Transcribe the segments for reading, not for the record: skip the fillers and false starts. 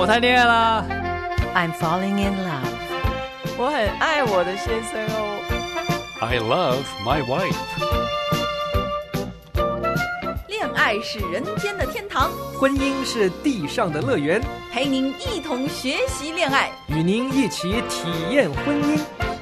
我谈恋爱啦。 I'm falling in love. 我很爱我的先生哦。 I love my wife. 恋爱是人间的天堂， 婚姻是地上的乐园， 陪您一同学习恋爱， 与您一起体验婚姻。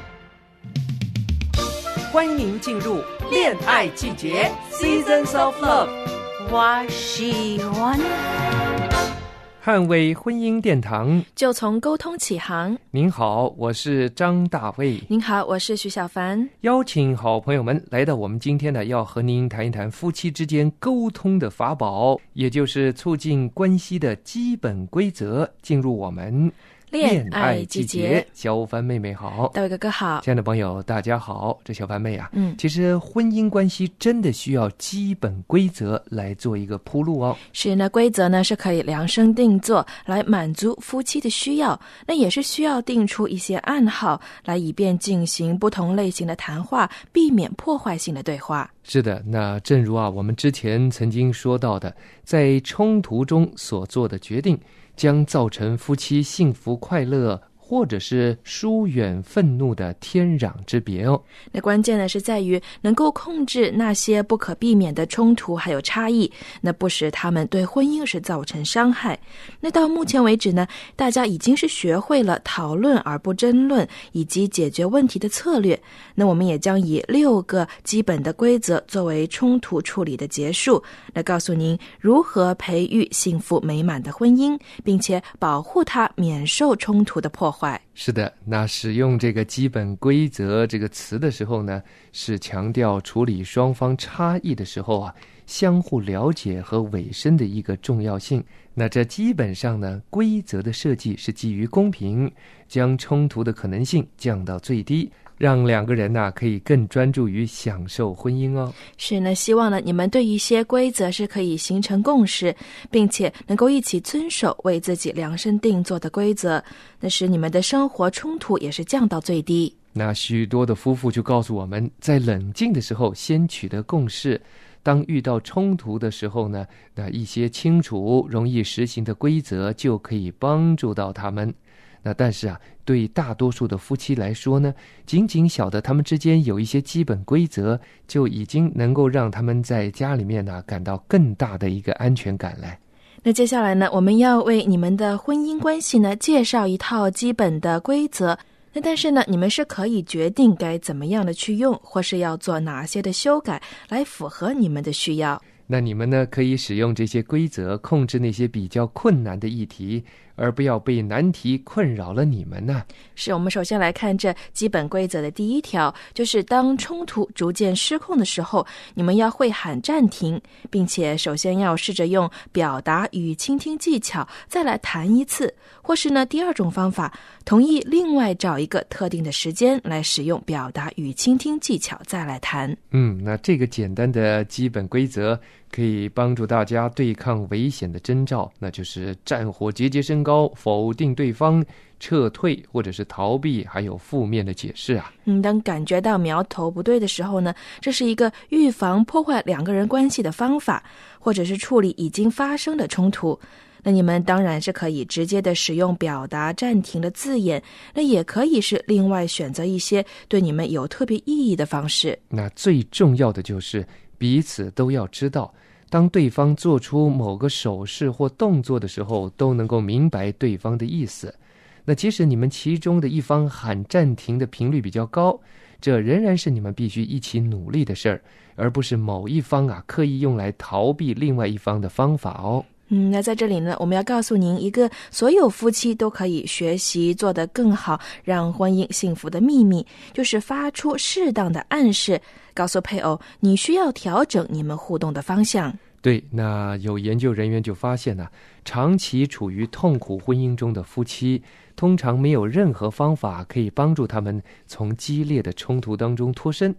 欢迎您进入恋爱季节 Seasons of Love， 我喜欢捍卫婚姻殿堂。 就从沟通起航。 您好，我是张大卫。 您好，我是徐小凡。 邀请好朋友们来到我们今天呢，要和您谈一谈夫妻之间沟通的法宝，也就是促进关系的基本规则。进入我们恋爱季节。小凡妹妹好。 大卫哥哥好。 亲爱的朋友大家好。这小凡妹啊，其实婚姻关系真的需要基本规则来做一个铺路哦。 是，那规则呢是可以量身定做来满足夫妻的需要，那也是需要定出一些暗号来，以便进行不同类型的谈话，避免破坏性的对话。 是的，那正如我们之前曾经说到的，在冲突中所做的决定将造成夫妻幸福快乐或者是疏远愤怒的天壤之别哦。 那关键呢是在于能够控制那些不可避免的冲突还有差异，那不使他们对婚姻是造成伤害。那到目前为止呢，大家已经是学会了讨论而不争论以及解决问题的策略。那我们也将以6个基本的规则作为冲突处理的结束，来告诉您如何培育幸福美满的婚姻，并且保护它免受冲突的破坏。 是的，那使用这个基本规则这个词的时候呢，是强调处理双方差异的时候相互了解和委身的一个重要性。那这基本上呢，规则的设计是基于公平，将冲突的可能性降到最低，让两个人可以更专注于享受婚姻哦。 是呢，希望呢你们对一些规则是可以形成共识，并且能够一起遵守为自己量身定做的规则，那使你们的生活冲突也是降到最低。 那许多的夫妇就告诉我们，在冷静的时候先取得共识，当遇到冲突的时候呢，那一些清楚容易实行的规则就可以帮助到他们。那但是对大多数的夫妻来说呢，仅仅晓得他们之间有一些基本规则，就已经能够让他们在家里面感到更大的一个安全感来。 那接下来呢，我们要为你们的婚姻关系呢介绍一套基本的规则。那但是呢，你们是可以决定该怎么样的去用，或是要做哪些的修改来符合你们的需要。 那你们呢，可以使用这些规则控制那些比较困难的议题，而不要被难题困扰了你们呢。 是，我们首先来看这基本规则的第1条，就是当冲突逐渐失控的时候，你们要会喊暂停，并且首先要试着用表达与倾听技巧再来谈一次，或是呢第2种方法，同意另外找一个特定的时间来使用表达与倾听技巧再来谈。 那这个简单的基本规则可以帮助大家对抗危险的征兆，那就是战火节节升高，否定对方，撤退或者是逃避，还有负面的解释当感觉到苗头不对的时候呢，这是一个预防破坏2个人关系的方法，或者是处理已经发生的冲突。那你们当然是可以直接的使用表达暂停的字眼，那也可以是另外选择一些对你们有特别意义的方式。 那最重要的就是彼此都要知道，当对方做出某个手势或动作的时候，都能够明白对方的意思。那即使你们其中的一方喊暂停的频率比较高，这仍然是你们必须一起努力的事儿，而不是某一方刻意用来逃避另外一方的方法哦。 那在这里呢，我们要告诉您一个所有夫妻都可以学习做得更好，让婚姻幸福的秘密，就是发出适当的暗示，告诉配偶你需要调整你们互动的方向。 对，那有研究人员就发现长期处于痛苦婚姻中的夫妻，通常没有任何方法可以帮助他们从激烈的冲突当中脱身。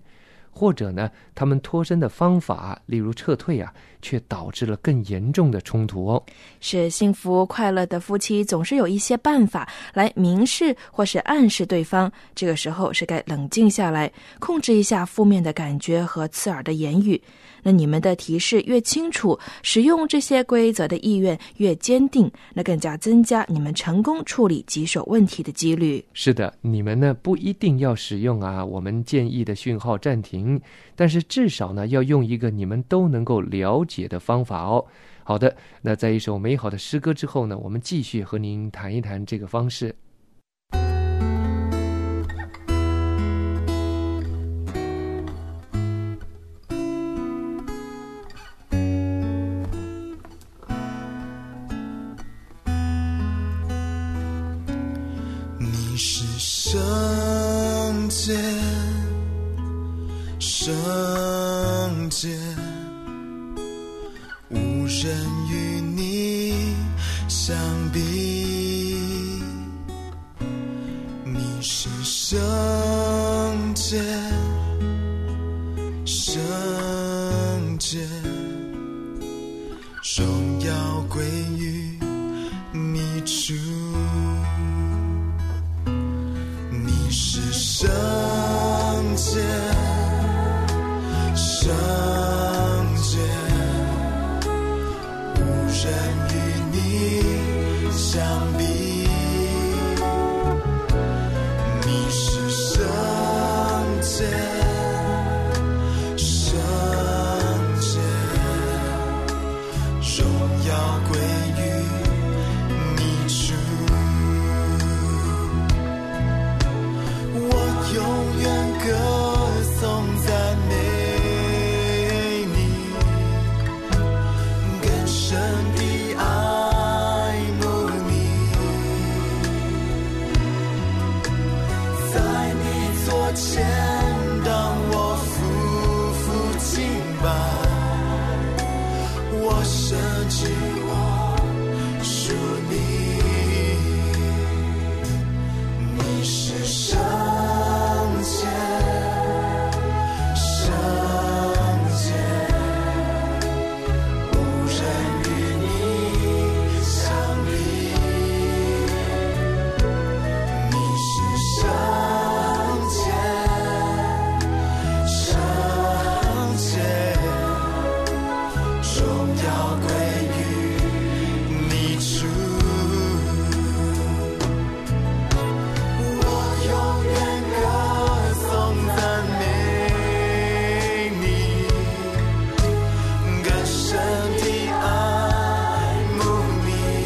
或者呢，他们脱身的方法，例如撤退啊，却导致了更严重的冲突哦。 是幸福快乐的夫妻总是有一些办法来明示或是暗示对方，这个时候是该冷静下来，控制一下负面的感觉和刺耳的言语。那你们的提示越清楚，使用这些规则的意愿越坚定，那更加增加你们成功处理棘手问题的几率。 是的，你们呢不一定要使用我们建议的讯号暂停，但是至少呢要用一个你们都能够了解的方法哦。好的，那在一首美好的诗歌之后呢，我们继续和您谈一谈这个方式。 你是圣洁，圣洁，无人与你相比。你是圣洁，圣洁，荣耀归于你主。你是圣洁，圣洁，无人与你相比。你是圣洁，圣洁，荣耀归于你主。我永远歌颂赞美你，更深地爱慕你，在你座前当我夫妇敬拜，我深知我属你。你是圣洁，圣洁，无人与你相比。你是圣洁，圣洁，荣耀归于你主。永远歌颂赞美你，更深地爱慕你，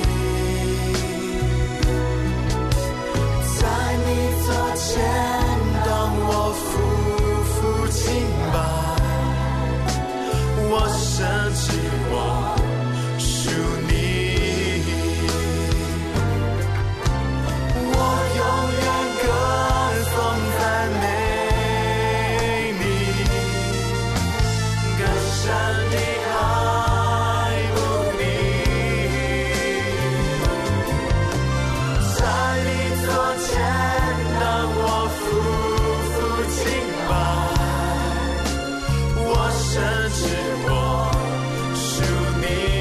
在你座前当我夫妇敬拜，我深知我属你。我永远歌颂赞美你，更深地爱慕你，在你座前当我夫妇敬拜，我深知我属你。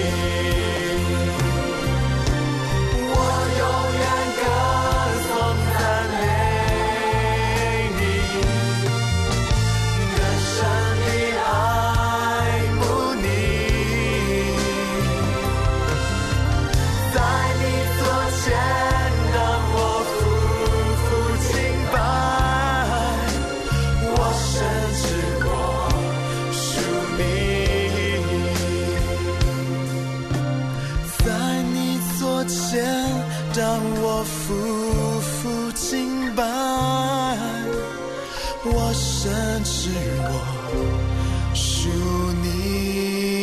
我永远歌颂赞美你，更深地爱慕你，在你座前当我夫妇敬拜，我深知我属你，在你座前当我夫妇敬拜，我深知我属你。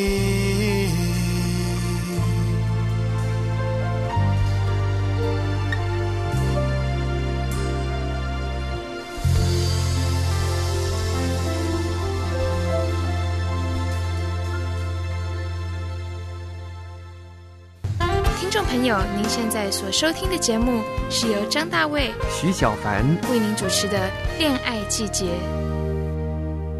听众朋友，您现在所收听的节目是由张大卫、 徐小凡为您主持的《恋爱季节》。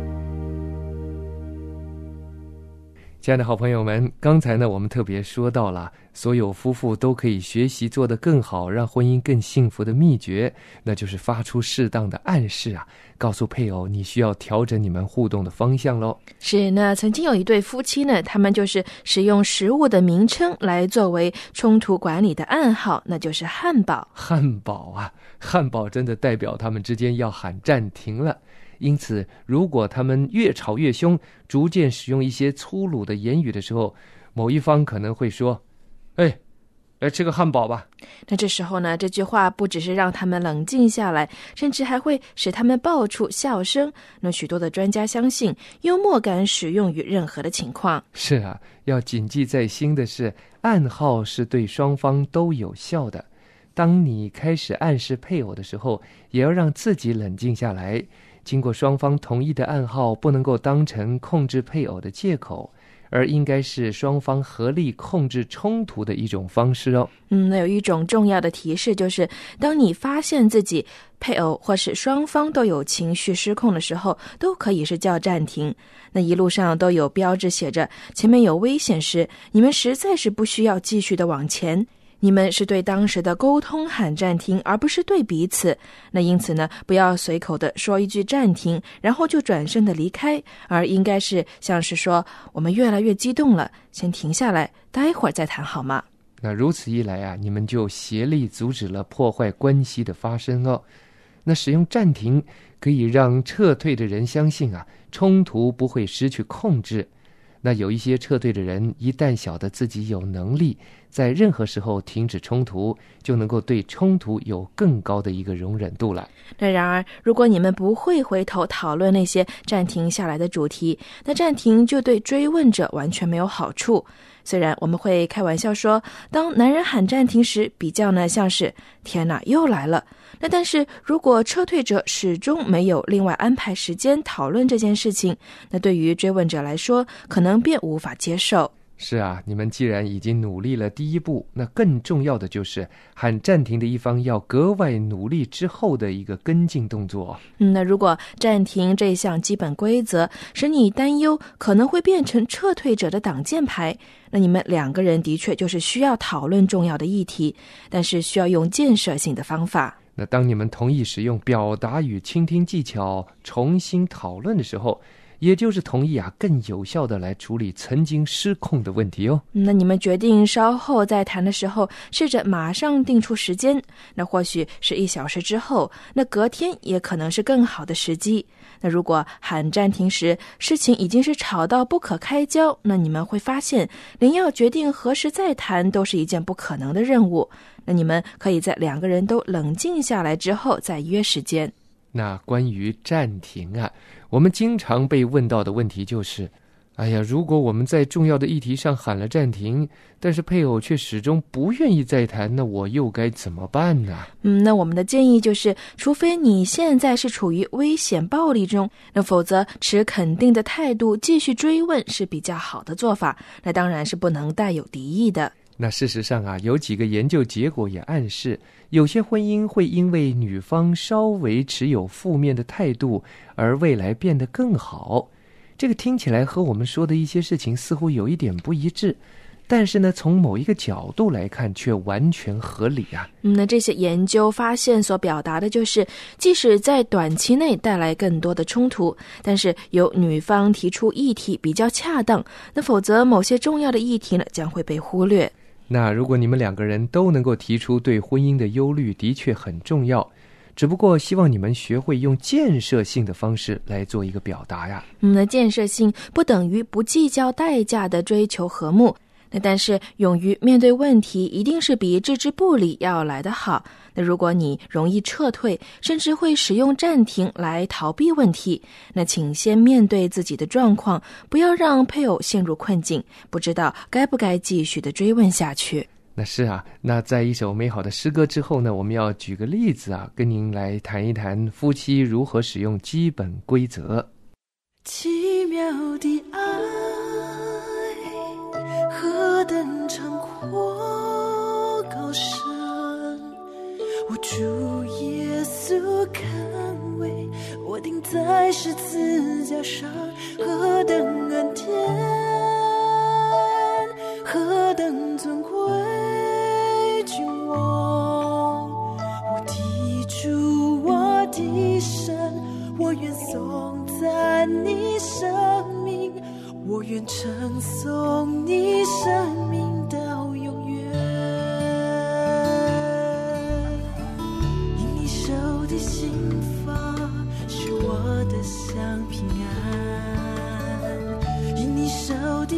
亲爱的好朋友们，刚才呢我们特别说到了所有夫妇都可以学习做得更好，让婚姻更幸福的秘诀，那就是发出适当的暗示啊，告诉配偶你需要调整你们互动的方向咯。 是，那曾经有一对夫妻呢，他们就是使用食物的名称来作为冲突管理的暗号，那就是汉堡。 汉堡啊，汉堡真的代表他们之间要喊暂停了。因此如果他们越吵越凶，逐渐使用一些粗鲁的言语的时候，某一方可能会说，哎，来吃个汉堡吧。 那这时候呢，这句话不只是让他们冷静下来，甚至还会使他们爆出笑声。那许多的专家相信，幽默感使用于任何的情况。 是啊，要谨记在心的是，暗号是对双方都有效的。当你开始暗示配偶的时候，也要让自己冷静下来。经过双方同意的暗号不能够当成控制配偶的借口，而应该是双方合力控制冲突的一种方式哦。 那有一种重要的提示，就是当你发现自己配偶或是双方都有情绪失控的时候，都可以是叫暂停。那一路上都有标志写着前面有危险时，你们实在是不需要继续的往前。你们是对当时的沟通喊暂停，而不是对彼此。那因此呢，不要随口的说一句暂停，然后就转身的离开，而应该是像是说，我们越来越激动了，先停下来，待会儿再谈好吗？ 那如此一来啊，你们就协力阻止了破坏关系的发生哦。那使用暂停可以让撤退的人相信啊，冲突不会失去控制。那有一些撤退的人，一旦晓得自己有能力在任何时候停止冲突，就能够对冲突有更高的一个容忍度了。 那然而，如果你们不会回头讨论那些暂停下来的主题，那暂停就对追问者完全没有好处。虽然我们会开玩笑说，当男人喊暂停时，比较呢像是天哪，又来了。那但是如果撤退者始终没有另外安排时间讨论这件事情，那对于追问者来说，可能便无法接受。 是啊，你们既然已经努力了第一步，那更重要的就是喊暂停的一方要格外努力之后的一个跟进动作。 那如果暂停这项基本规则使你担忧可能会变成撤退者的挡箭牌，那你们两个人的确就是需要讨论重要的议题，但是需要用建设性的方法。 那当你们同意使用表达与倾听技巧重新讨论的时候，也就是同意啊更有效的来处理曾经失控的问题哦。 那你们决定稍后再谈的时候，试着马上定出时间，那或许是1小时之后，那隔天也可能是更好的时机。那如果喊暂停时事情已经是吵到不可开交，那你们会发现连要决定何时再谈都是一件不可能的任务。那你们可以在两个人都冷静下来之后再约时间。 那关于暂停啊，我们经常被问到的问题就是，哎呀，如果我们在重要的议题上喊了暂停，但是配偶却始终不愿意再谈，那我又该怎么办呢？ 那我们的建议就是，除非你现在是处于危险暴力中，那否则持肯定的态度继续追问是比较好的做法，那当然是不能带有敌意的。 那事实上啊，有几个研究结果也暗示，有些婚姻会因为女方稍微持有负面的态度而未来变得更好。这个听起来和我们说的一些事情似乎有一点不一致，但是呢，从某一个角度来看却完全合理啊。 那这些研究发现所表达的就是，即使在短期内带来更多的冲突，但是由女方提出议题比较恰当，那否则某些重要的议题呢将会被忽略。 那如果你们两个人都能够提出对婚姻的忧虑，的确很重要，只不过希望你们学会用建设性的方式来做一个表达呀。 那建设性不等于不计较代价的追求和睦，那但是勇于面对问题一定是比置之不理要来得好。那如果你容易撤退，甚至会使用暂停来逃避问题，那请先面对自己的状况，不要让配偶陷入困境，不知道该不该继续的追问下去。 那是啊，那在一首美好的诗歌之后呢，我们要举个例子啊，跟您来谈一谈夫妻如何使用基本规则。 奇妙的爱何等长阔高深，我主耶稣看为我钉在十字架上，何等恩典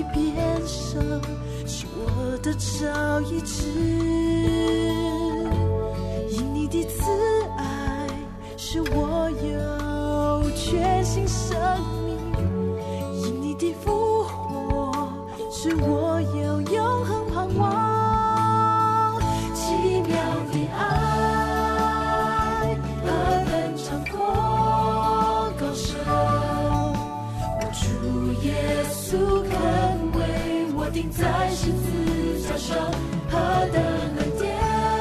边上，是我的找医治。因你的慈爱，使我有全新生命。因你的复活，使我有永恒盼望。奇妙的爱，何等长阔高深，我主耶稣肯为我钉在十字架上，何等恩典，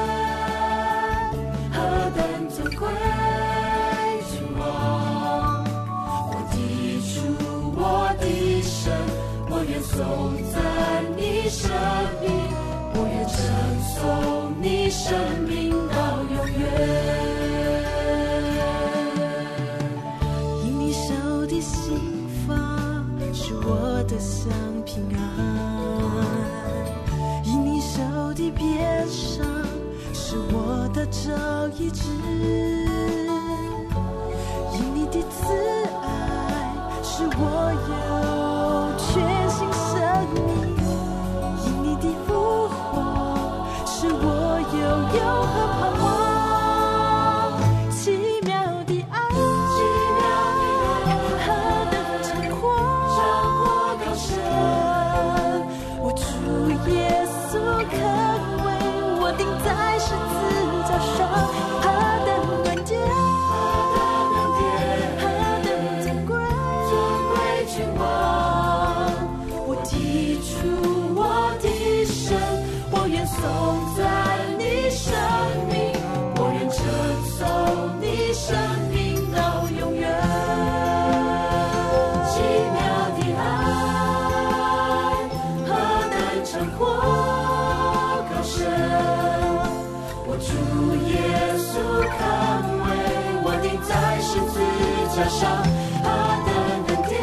何等尊贵君王。我的主，我的神，我愿颂赞你生命，我愿称颂你生命到永远。因你手的心房，是我的享平安。因你手的边上，是我的找医治。因你的慈爱，使我有全新生命。因你的复活，使我有永恒盼望。奇妙的爱，何等长阔高深，我主耶稣肯为我钉在十字架上，何等恩典，何等尊贵君王。我的主，我的神，我愿颂赞你生命，我愿称颂你生命到永远。奇妙的爱，何等长阔高深，我主耶稣肯为我钉在十字架上，何等恩典，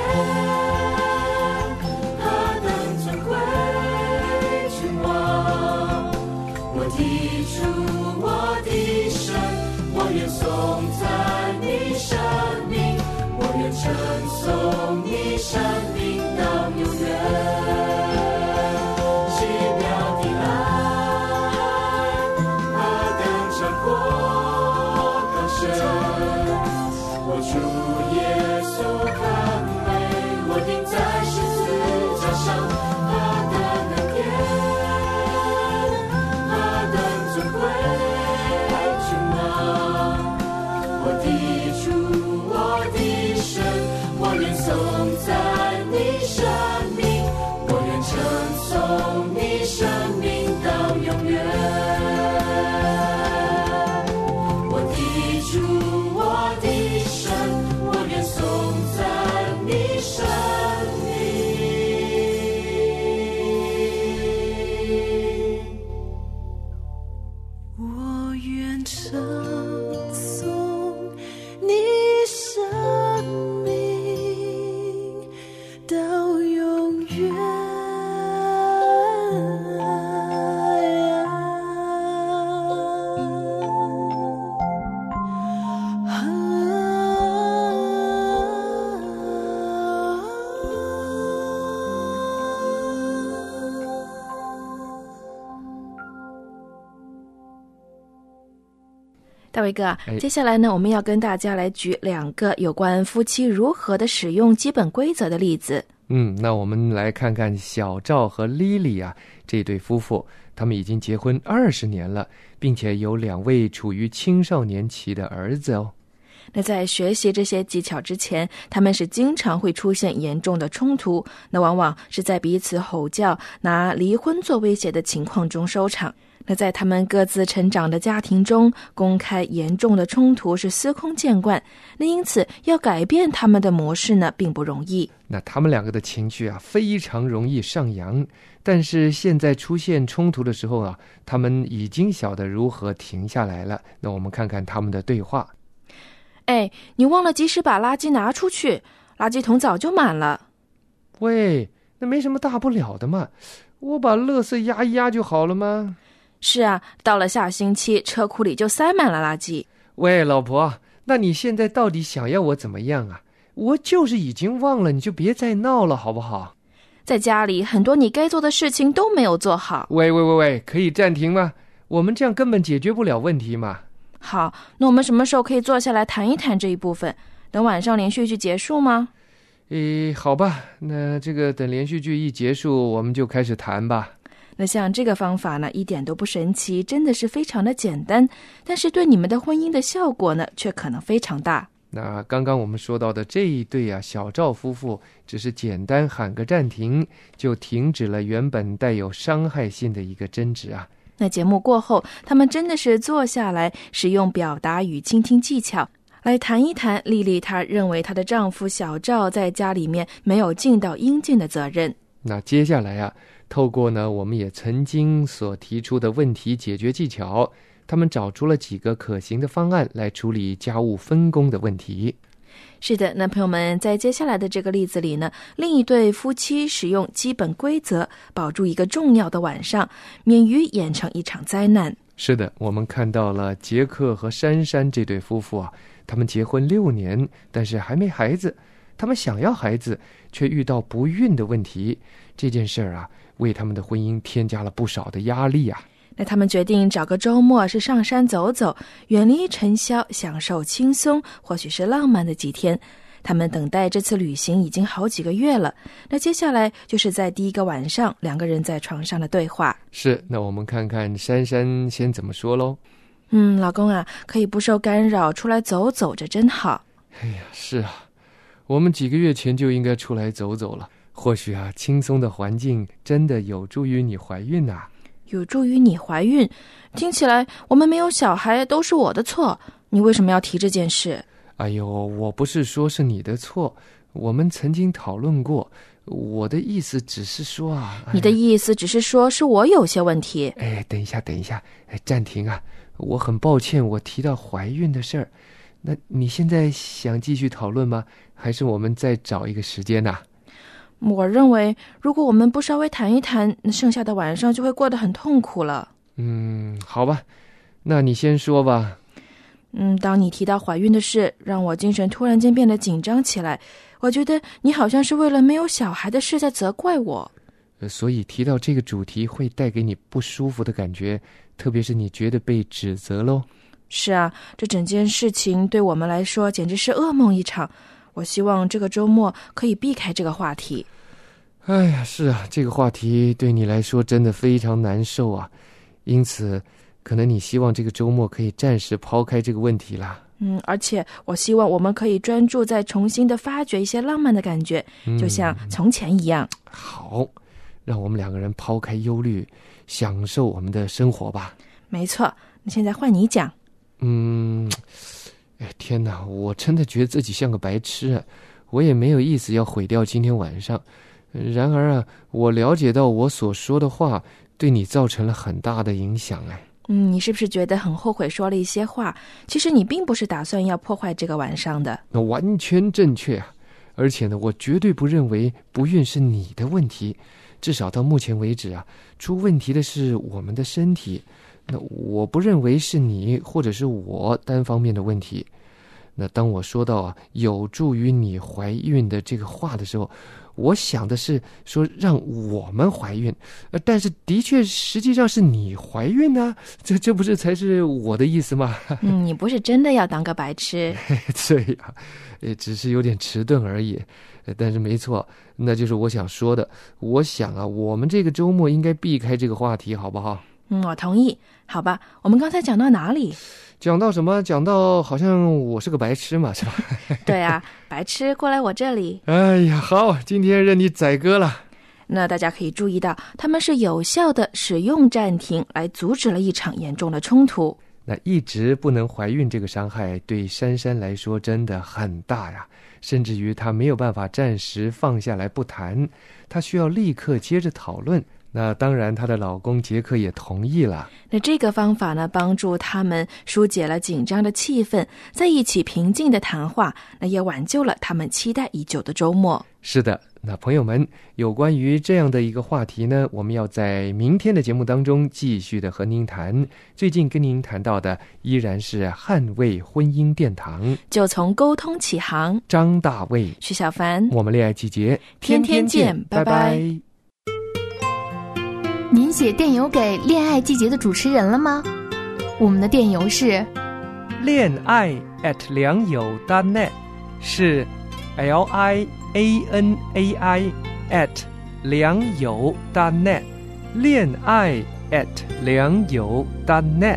何等尊贵君王。我的主，我的神，我愿颂赞你生命，我愿称颂你生命到永远。奇妙的爱，何等长阔高深，我主耶稣肯为我钉在十字架上，何等恩典，何等尊贵君王。我的主，我的神，我愿颂赞你生命，我愿称颂你生命到永远。我的主，我的神，我愿颂赞你生命，我愿称颂你生命到永远。 大卫哥，接下来呢，我们要跟大家来举2个有关夫妻如何的使用基本规则的例子。 那我们来看看小赵和莉莉啊这对夫妇，他们已经结婚20年了，并且有2位处于青少年期的儿子哦。 那在学习这些技巧之前，他们是经常会出现严重的冲突，那往往是在彼此吼叫、拿离婚做威胁的情况中收场。那在他们各自成长的家庭中，公开严重的冲突是司空见惯。那因此要改变他们的模式呢，并不容易。 那他们2个的情绪啊，非常容易上扬。但是现在出现冲突的时候啊，他们已经晓得如何停下来了。那我们看看他们的对话。 你忘了及时把垃圾拿出去，垃圾桶早就满了。 喂，那没什么大不了的嘛，我把垃圾压一压就好了吗？ 是啊，到了下星期车库里就塞满了垃圾。 喂，老婆，那你现在到底想要我怎么样啊？我就是已经忘了，你就别再闹了好不好？ 在家里很多你该做的事情都没有做好。 喂，可以暂停吗？我们这样根本解决不了问题嘛。 好，那我们什么时候可以坐下来谈一谈这一部分？等晚上连续剧结束吗？ 好吧，那这个等连续剧一结束，我们就开始谈吧。 那像这个方法呢，一点都不神奇，真的是非常的简单，但是对你们的婚姻的效果呢，却可能非常大。 那刚刚我们说到的这一对啊，小赵夫妇只是简单喊个暂停，就停止了原本带有伤害性的一个争执啊。 那节目过后，他们真的是坐下来，使用表达与倾听技巧来谈一谈丽丽她认为她的丈夫小赵在家里面没有尽到应尽的责任。 那接下来啊，透过呢我们也曾经所提出的问题解决技巧，他们找出了几个可行的方案来处理家务分工的问题。 是的，那朋友们，在接下来的这个例子里呢，另一对夫妻使用基本规则保住一个重要的晚上，免于演成一场灾难。 是的，我们看到了杰克和珊珊这对夫妇啊，他们结婚6年，但是还没孩子，他们想要孩子，却遇到不孕的问题。这件事啊，为他们的婚姻添加了不少的压力啊。 那他们决定找个周末是上山走走，远离尘嚣，享受轻松，或许是浪漫的几天。他们等待这次旅行已经好几个月了。那接下来就是在第一个晚上，两个人在床上的对话。 是，那我们看看珊珊先怎么说咯。 老公啊，可以不受干扰出来走走，这真好。 哎呀，是啊，我们几个月前就应该出来走走了。或许啊，轻松的环境真的有助于你怀孕啊。 有助于你怀孕，听起来我们没有小孩都是我的错，你为什么要提这件事？ 哎呦，我不是说是你的错，我们曾经讨论过，我的意思只是说啊。 你的意思只是说是我有些问题。 等一下，暂停啊，我很抱歉我提到怀孕的事儿，那你现在想继续讨论吗？还是我们再找一个时间啊？ 我认为如果我们不稍微谈一谈，那剩下的晚上就会过得很痛苦了。 好吧，那你先说吧。 当你提到怀孕的事，让我精神突然间变得紧张起来，我觉得你好像是为了没有小孩的事在责怪我。 所以提到这个主题会带给你不舒服的感觉，特别是你觉得被指责咯。 是啊，这整件事情对我们来说简直是噩梦一场。我希望这个周末可以避开这个话题。 哎呀，是啊，这个话题对你来说真的非常难受啊，因此可能你希望这个周末可以暂时抛开这个问题啦。 而且我希望我们可以专注在重新的发掘一些浪漫的感觉，就像从前一样。 好，让我们两个人抛开忧虑，享受我们的生活吧。 没错，那现在换你讲。 天哪，我真的觉得自己像个白痴啊！我也没有意思要毁掉今天晚上。然而啊，我了解到我所说的话对你造成了很大的影响。 你是不是觉得很后悔说了一些话？其实你并不是打算要破坏这个晚上的。 那完全正确啊！而且呢，我绝对不认为不孕是你的问题，至少到目前为止啊，出问题的是我们的身体。那我不认为是你或者是我单方面的问题。那当我说到啊有助于你怀孕的这个话的时候，我想的是说让我们怀孕，但是的确实际上是你怀孕呢，这不是才是我的意思吗？ 你不是真的要当个白痴。 对呀，只是有点迟钝而已。但是没错，那就是我想说的。我想啊，我们这个周末应该避开这个话题，好不好？ 我同意。好吧，我们刚才讲到哪里？ 讲到什么？讲到好像我是个白痴嘛，是吧？ 对啊，白痴，过来我这里。 哎呀，好，今天任你宰割了。 那大家可以注意到，他们是有效的使用暂停来阻止了一场严重的冲突。 那一直不能怀孕这个伤害对珊珊来说真的很大呀，甚至于她没有办法暂时放下来不谈，她需要立刻接着讨论那当然她的老公杰克也同意了。 那这个方法呢，帮助他们疏解了紧张的气氛，在一起平静的谈话，那也挽救了他们期待已久的周末。 是的，那朋友们，有关于这样的一个话题呢，我们要在明天的节目当中继续的和您谈。最近跟您谈到的依然是捍卫婚姻殿堂， 就从沟通起航。 张大卫、 徐小凡， 我们恋爱季节天天见，拜拜。 您写电邮给恋爱季节的主持人了吗？我们的电邮是恋爱良友.net， 是 LIANAI @良友.net， 恋爱良友.net。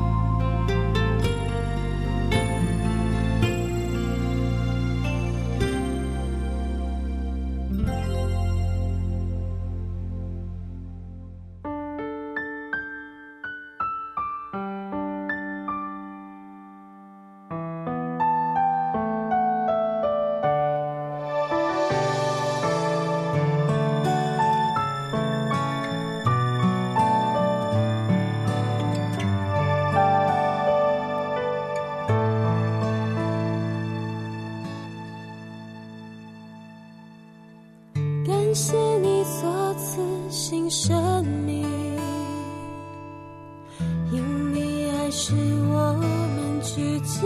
感谢你所赐新生命，因你爱使我们聚集。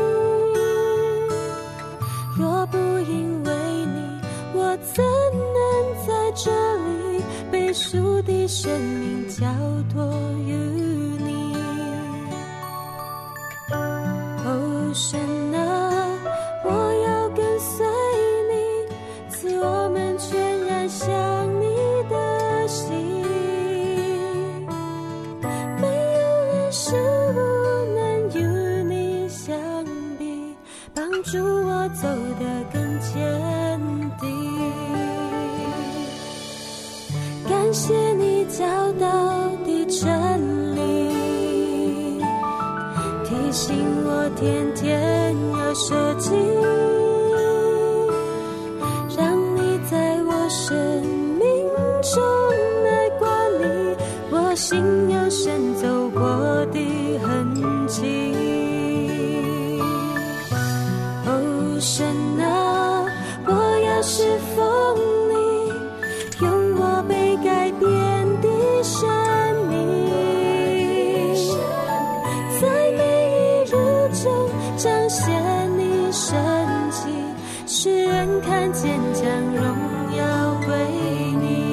若不因为你，我怎能在这里被属的生命交托于你？哦，神啊，我要跟随你，赐我们全然像你的心。没有人是不能与你相比，帮助我走得更坚定。感谢你教导的真理，提醒我天天要舍己，让你在我生命中来管理我心有神走过的痕迹。哦，神啊，我要侍奉你，用我被改变的生命，在每一日中彰显你神迹，使人看见将荣耀归你。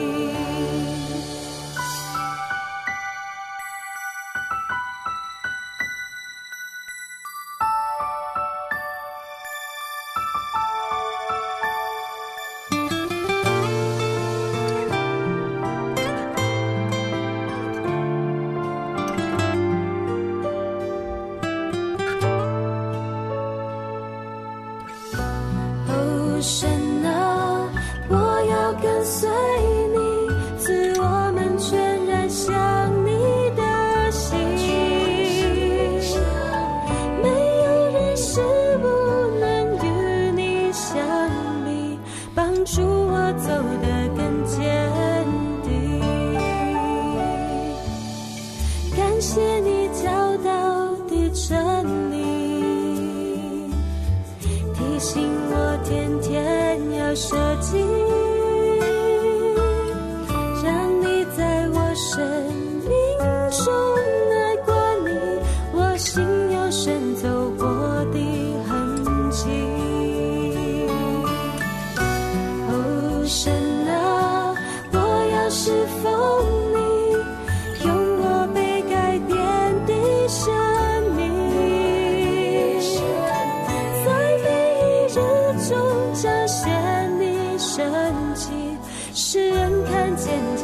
哦，神啊，我要跟随你，赐我们全然像你的心。没有人是不能与你相比，帮助我走得更坚定。感谢你教导的真理，提醒我天天要舍己，让你在我生命中来管理我心有神走过的痕迹。哦，神啊，我要侍奉你，用我被改变的生命，在每一日中彰显你神迹，使人看见